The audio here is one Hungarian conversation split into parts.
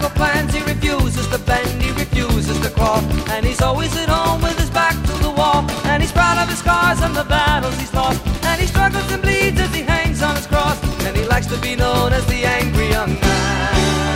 got plans, he refuses to bend, he refuses to crawl, and he's always at home with his back to the wall, and he's proud of his scars and the battles he's lost, and he struggles and bleeds as he hangs on his cross, and he likes to be known as the angry young man.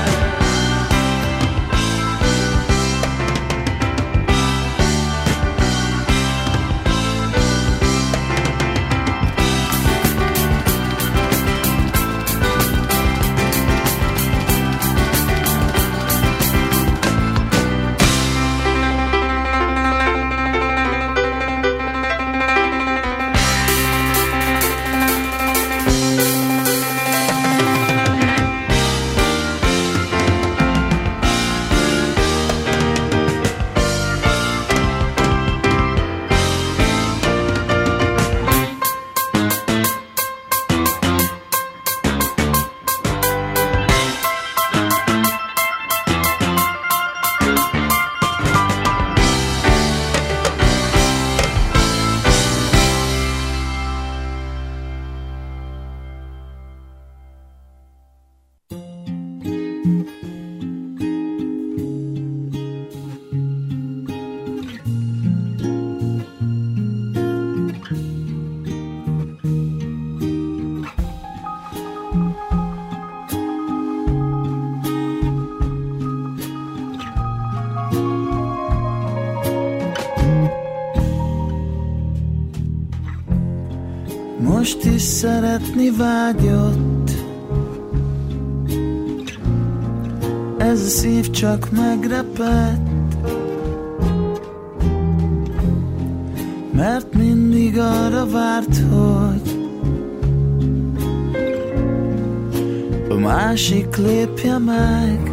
Most is szeretni vágyott, ez a szív csak megrepett, mert mindig arra várt, hogy a másik lépje meg.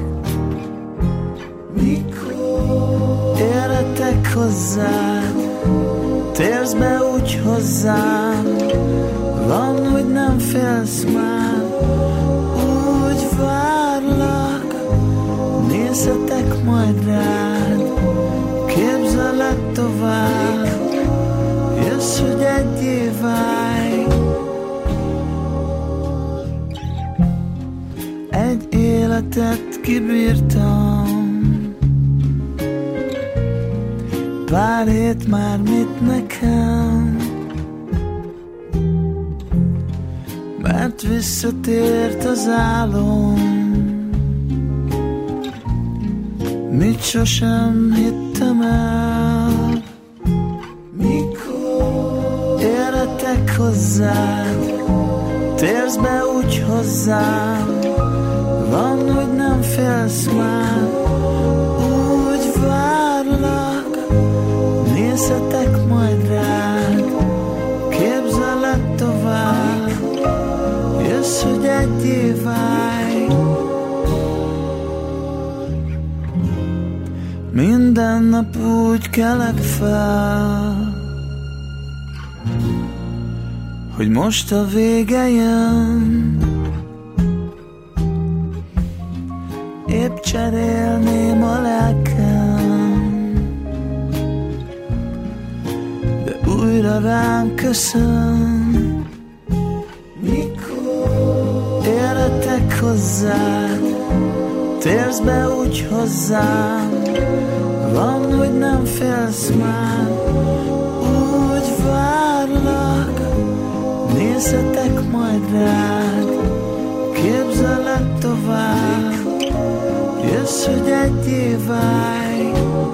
Mikor érhetek hozzád, térsz be úgy hozzám, van, hogy nem félsz már, úgy várlak, nézhetek majd rád, képzeled tovább, jössz, hogy egyé válj. Egy életet kibírtam, pár hét már mit nekem, mert visszatért az álom, mit sosem hittem el. Mikor érhetek hozzád, térsz be úgy hozzám, van, hogy nem félsz már, úgy várlak, nézhetek majd rád, képzeled tovább, jössz, hogy egyé válj. Minden nap úgy kelek fel, hogy most a vége jön, épp cserélném a lelkem, de újra rám köszön. Mikor érhetek hozzád, térsz be úgy hozzám, van, hogy nem félsz már, úgy várlak, nézhetek majd rád, képzeled tovább, jössz, hogy egyé válj.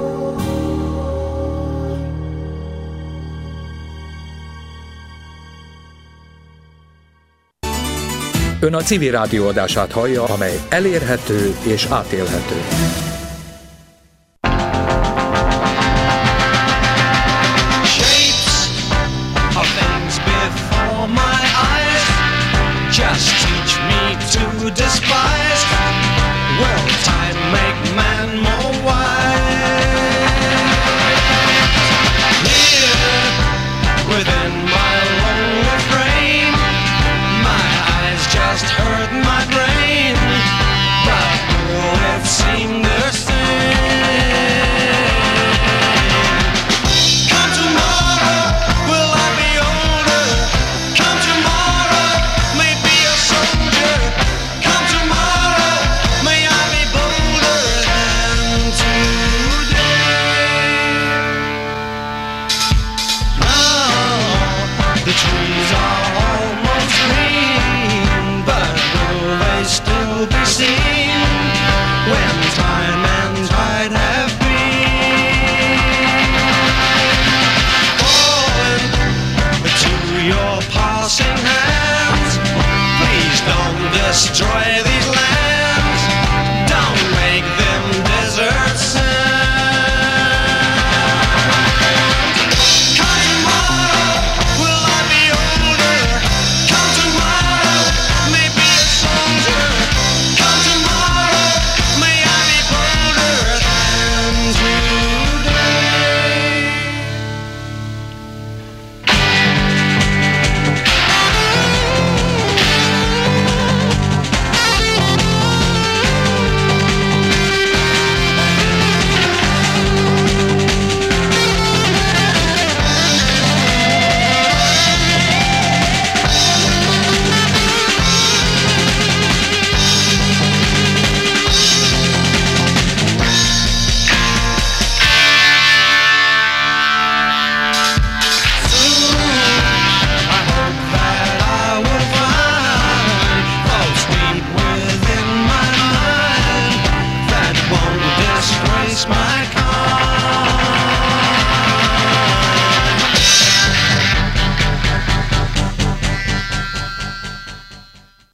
Ön a Civil Rádió adását hallja, amely elérhető és átélhető. Shapes of things before my eyes just teach me to despise. Well, time make man more wise. Here within my lonely frame, my eyes just hurt my brain, but will it seem the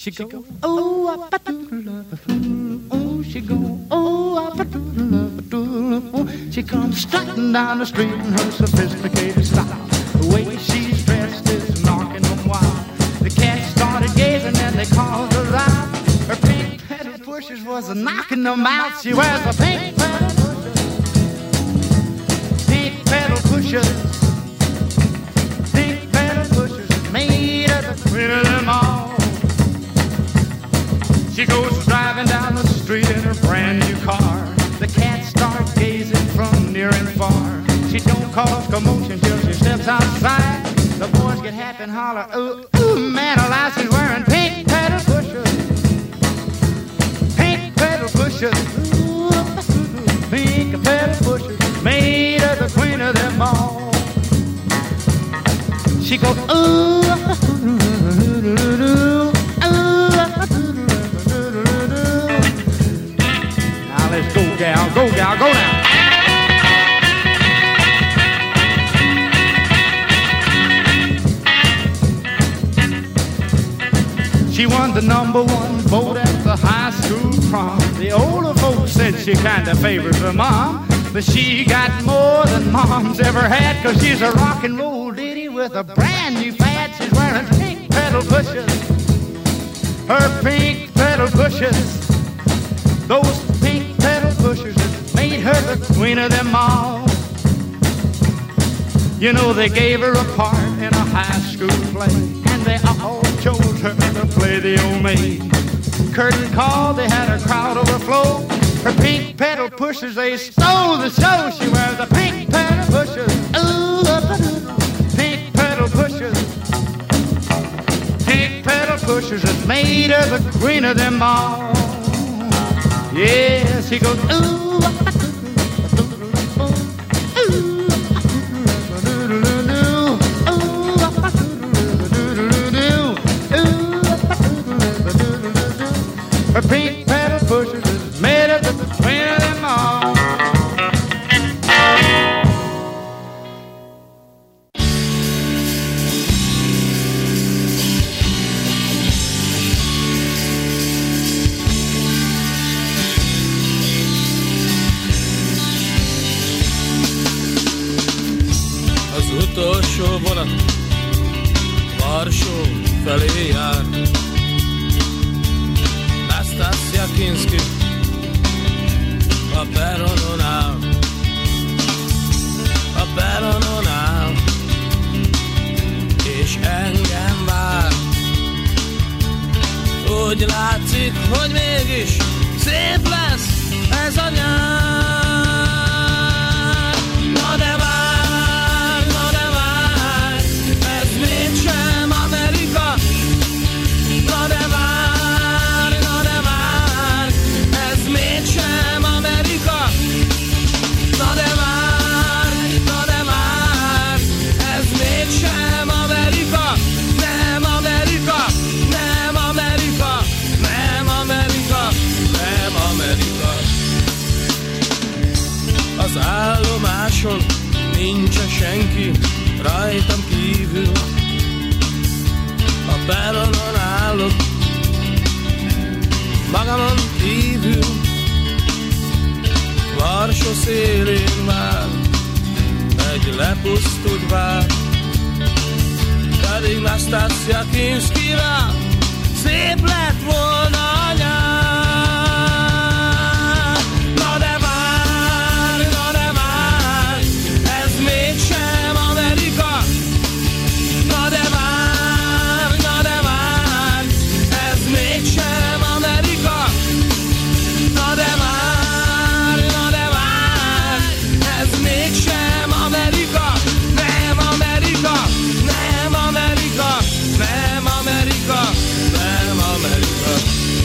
She go, oh, oh, she go, oh, she comes strutting down the street in her sophisticated style. The way she's dressed is knocking them wild. The cats started gazing and they called her out. Her pink pedal pushers was knocking them out. She wears a pink pedal pushers. Pink pedal pushers. Pink pedal pushers made her the queen of them all. She goes driving down the street in her brand new car. The cats start gazing from near and far. She don't cause commotion till she steps outside. The boys get happy and holler, ooh, ooh, man alive, she's wearing pink pedal pushers. Pink pedal pushers. Ooh, pink pedal pushers made her the queen of them all. She goes, ooh, let's go, gal, go, gal, go now. She won the #1 vote at the high school prom. The older folks said she kinda favors her mom, but she got more than mom's ever had, 'cause she's a rock and roll ditty with a brand new fad. She's wearing pink pedal pushers. Her pink pedal pushers. Those pink pedal pushers made her the queen of them all. You know, they gave her a part in a high school play, and they all chose her to play the old maid. Curtain call, they had a crowd overflow. Her pink pedal pushers, they stole the show. She wears the pink pedal pushers. Ooh, pink pedal pushers. Pink pedal pushers that made her the queen of them all. Yes, he goes, ooh, her pink pedal pushers is made of the queen of them all. Utolsó vonat Varsó felé jár. Nastaszja Kinszki a peronon áll. A peronon áll, és engem vár. Úgy látszik, hogy mégis szép lesz ez a nyár. Na de vár, mégsem Amerika. Na de vár, ez mégsem Amerika. Na de vár, ez mégsem Amerika. Nem Amerika, nem Amerika, nem Amerika, nem Amerika. Az állomáson nincs senki rajtam kívül. A peronon állok magamon kívül. Varsó szélén vár egy lepusztult vár, pedig Nastaszja Kinszkivel szép lett volna a nyár. Na de vár, ez mégsem Amerika. Na de vár, ez mégsem Amerika. Na de vár, ez mégsem Amerika. Nem Amerika, nem Amerika, nem Amerika, nem Amerika.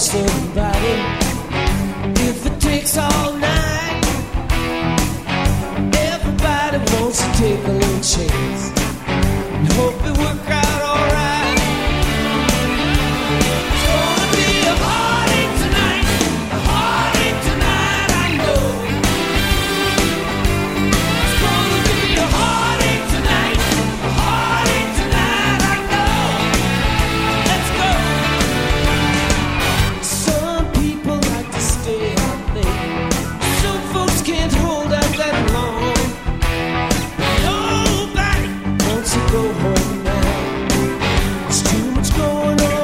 somebody if it takes all night. Everybody wants to take a little chance and hope it work out alright. It's gonna be a heartache tonight, a heartache tonight, I know. It's gonna be a heartache tonight, a heartache tonight, I know. Let's go. Some people like to stay out late. Some folks can't hold out that long. Nobody wants to go home now. There's too much going on.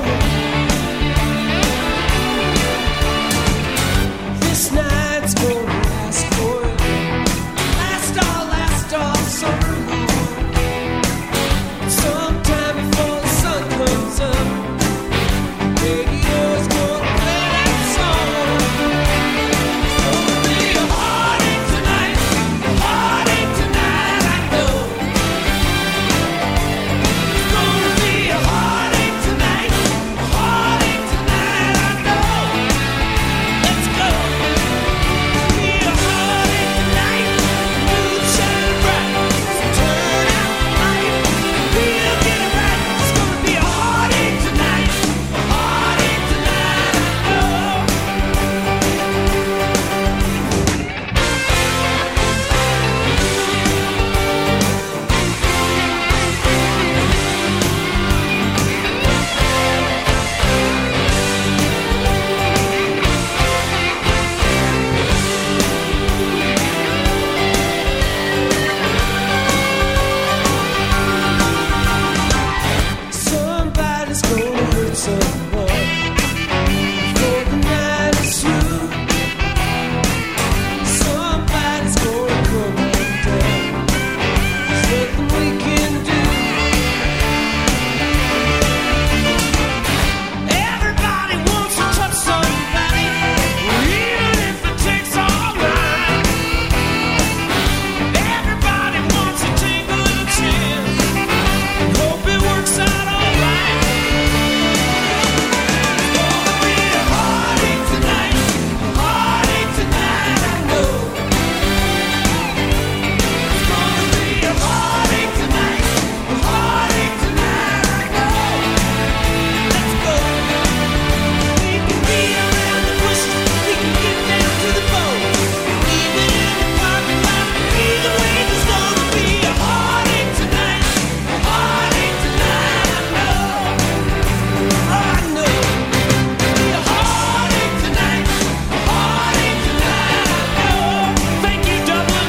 This night's gonna last forever. Last all summer long. Sometime before the sun comes up, radio's gonna play that song. It's gonna be a heartache tonight, a heartache tonight, I know. It's gonna be a heartache tonight, a heartache tonight, I know. Let's go. Be a heartache tonight, moon shine bright, so turn out the light, we'll get it right. It's gonna be a heartache tonight, a heartache tonight, I know. Somebody's gonna hurt someone before the night is through. Somebody's gonna come undone. There's nothing we can do. Everybody wants to touch somebody, even if it takes all night. Everybody wants to take a little chance and hope it works out alright. It's gonna be a heartache tonight, a heartache tonight, I know. It's gonna be a heartache tonight, a heartache tonight, I know. Let's go. We can be around the bushes, we can get down to the bone, even in the parking lot. Either way, there's gonna be a heartache tonight, a heartache tonight, I know. I know. Be a heartache tonight, a heartache tonight, I know. Thank you, Dublin.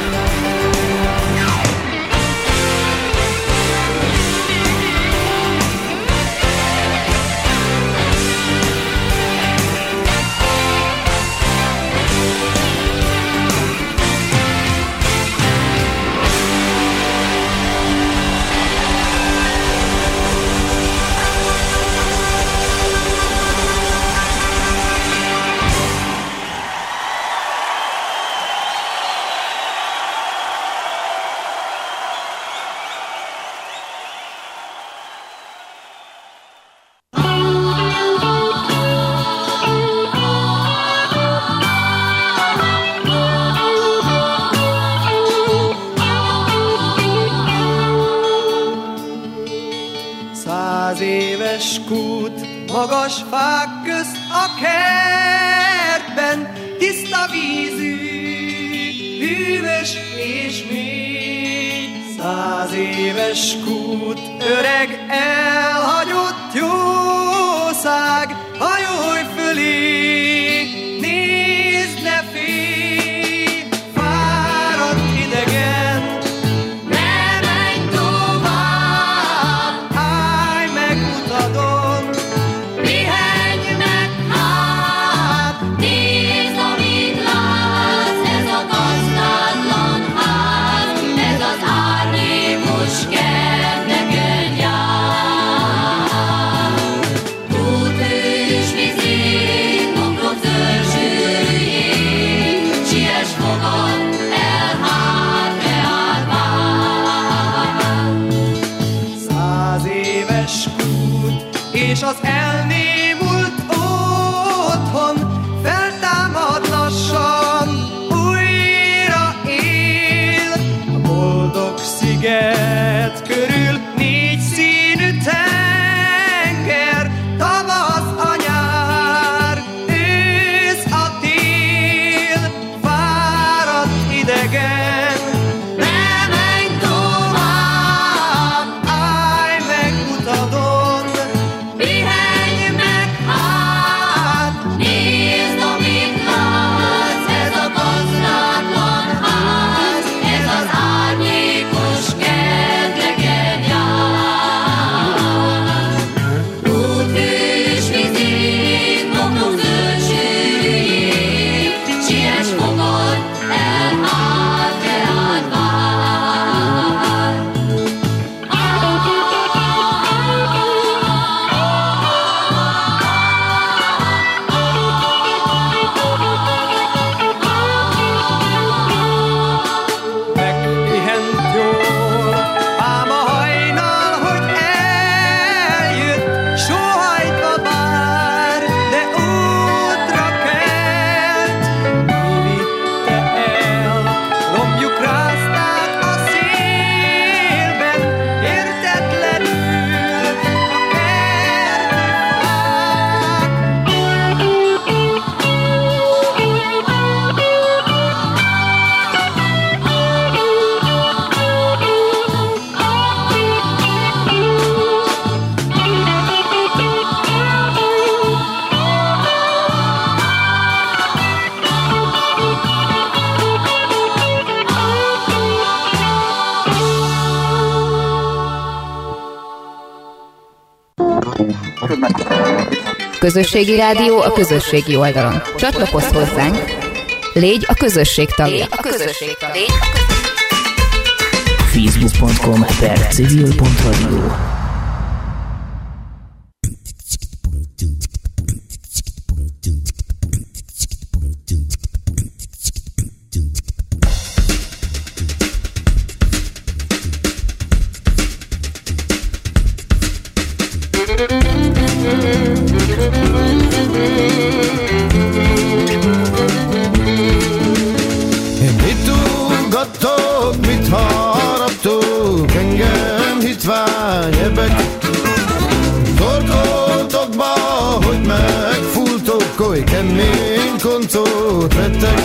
Száz éves kút, magas fák közt a kertben, tiszta vízű, hűvös és mély. 100 éves kút, öreg elhagyott jószág, hajolj fölé, nézd, ne félj, fáradt idegen. Ne menj tovább, Állj meg utadon, pihenj meg hát, nézd, amit látsz, ez a gazdátlan ház, ez az árnyékos kerteken jár. Túltűs vizén a Közösségi rádió a közösségi oldalon. Csatlakozz hozzánk, légy a közösség tagja. Facebook.com/civil.radio. Mit ugattok, mit haraptok, engem hitványebek. Torkoltokba, hogy megfúltok, oly kemény koncot vettek.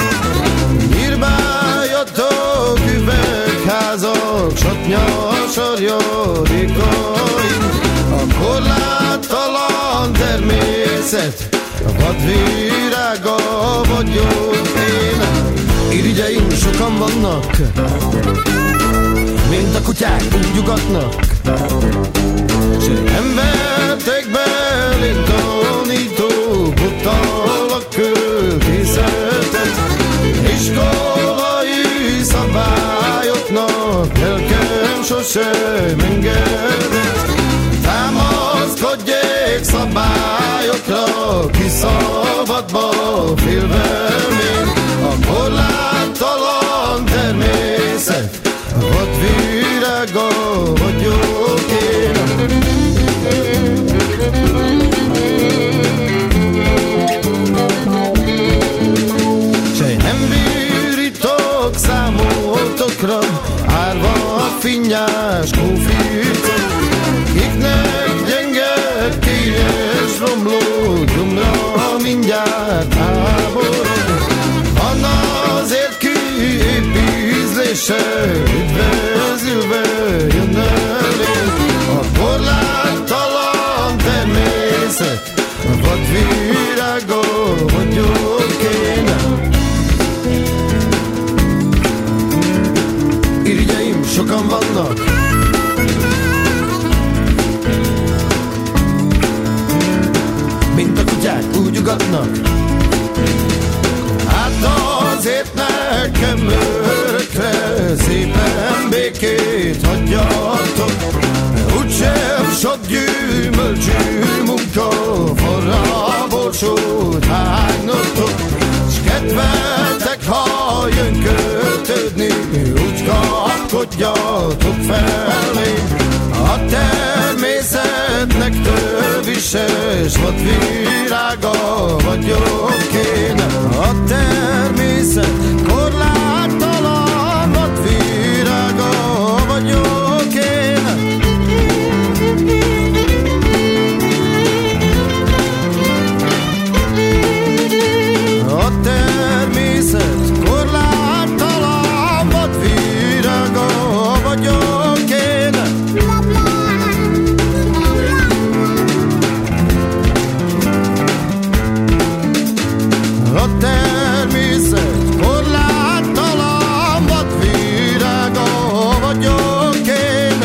Nyírbáljatok üvegházak, satnyas arjadékaim. A korláttalan természet, a vadvirága vagyok én. Irigyeim sokan vannak, mint a kutyák úgy ugatnak. S nem vertek belém tanító, bottal a költészetet. Iskolai szabályoknak lelkem sosem engedett. Támaszkodjék szabályokra, ki szabadba félve még. A korláttalan természet, a vadvirága vagyok én. Se nem bírítok számotokra, árva finnyás kóficok. Kiknek gyenge, kényes romló, gyomra mindjárt háborog. Van azért kiépízlése, üdvözülve jön elég. A korláttalan természet, a vadvirága vagyok én. Irigyeim sokan vannak, mint a kutyák úgy ugatnak. Hát azért nekem örökre szépen békét hagyjatok. Úgysem sok gyümölcsű munka, forra borsót hágnotok. S kedveltek, ha jön kötődni, úgy kapkodjatok felém. A természetnek tövises vadvirága vagyok én. A természet korláttalan vadvirága vagyok én. A természet korláttalan vadvirága vagyok én. A természet korláttalan vadvirága vagyok én.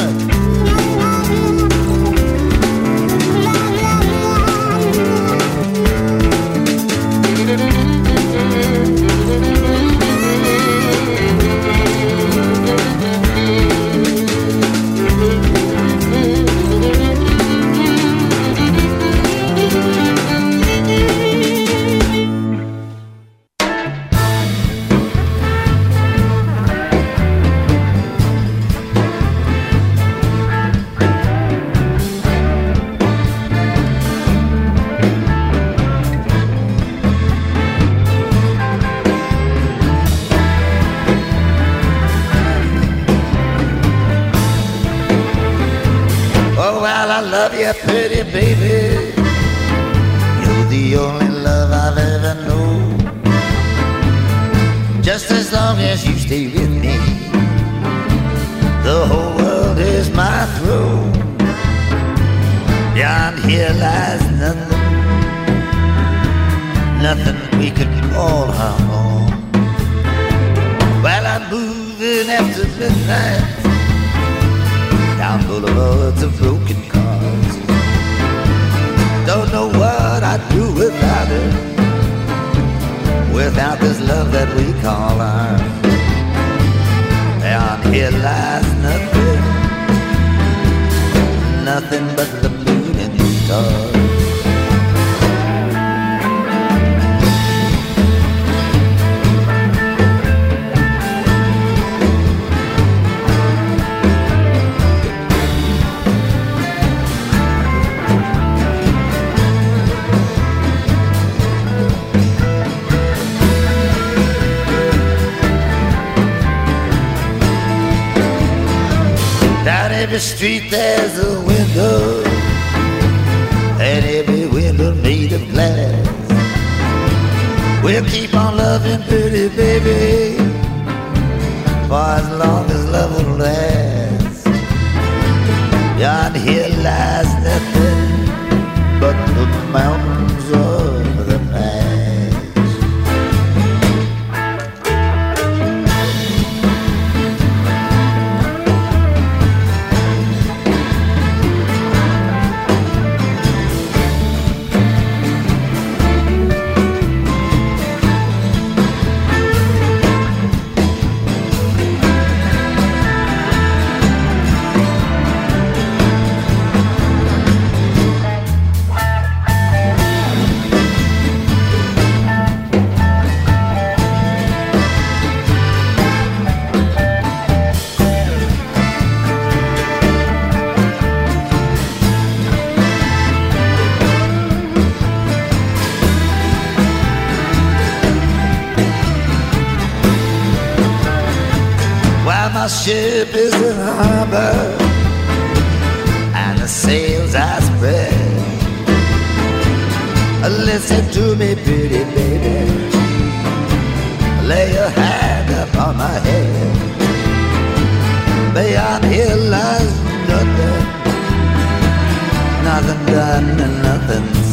Pretty baby, you're the only love I've ever known. Just as long as you stay with me, the whole world is my throne. Beyond here lies nothing we could call home. Well, I'm moving after midnight down boulevards of broken cars. Don't know why love that we call ours. Beyond here lies nothing, nothing but the moon and the stars. Down every street there's a window, and every window made of glass. We'll keep on loving pretty baby for as long as love will last. Beyond here lies nothing but the mountains of the past. My ship is in harbor and the sails are spread. Listen to me, pretty baby, lay your hand upon my head. Beyond here lies nothing, nothing done and nothing